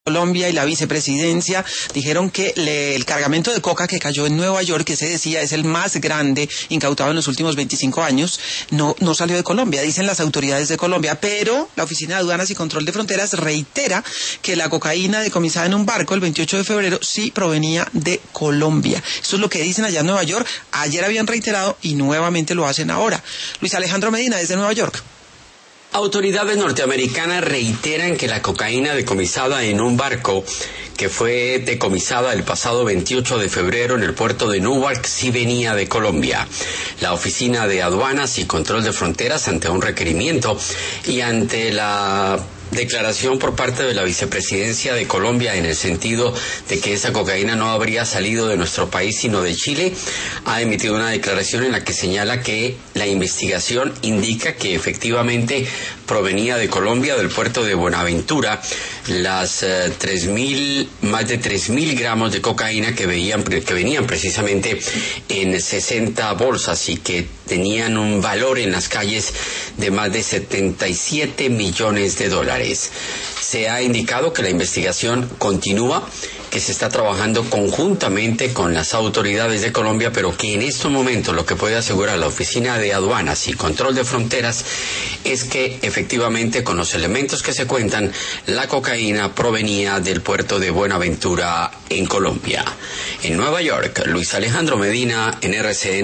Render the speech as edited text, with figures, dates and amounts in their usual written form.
Colombia y la vicepresidencia dijeron que el cargamento de coca que cayó en Nueva York, que se decía es el más grande incautado en los últimos 25 años, no salió de Colombia, dicen las autoridades de Colombia, pero la Oficina de Aduanas y Control de Fronteras reitera que la cocaína decomisada en un barco el 28 de febrero sí provenía de Colombia. Eso es lo que dicen allá en Nueva York. Ayer habían reiterado y nuevamente lo hacen ahora. Luis Alejandro Medina, desde Nueva York. Autoridades norteamericanas reiteran que la cocaína decomisada en un barco que fue decomisada el pasado 28 de febrero en el puerto de Newark sí venía de Colombia. La Oficina de Aduanas y Control de Fronteras, ante un requerimiento y ante la declaración por parte de la vicepresidencia de Colombia en el sentido de que esa cocaína no habría salido de nuestro país sino de Chile, ha emitido una declaración en la que señala que la investigación indica que efectivamente provenía de Colombia, del puerto de Buenaventura, las más de 3.000 gramos de cocaína que venían precisamente en 60 bolsas y que tenían un valor en las calles de más de 77 millones de dólares. Se ha indicado que la investigación continúa, que se está trabajando conjuntamente con las autoridades de Colombia, pero que en estos momentos lo que puede asegurar la Oficina de Aduanas y Control de Fronteras es que efectivamente con los elementos que se cuentan, la cocaína provenía del puerto de Buenaventura en Colombia. En Nueva York, Luis Alejandro Medina, en RCN.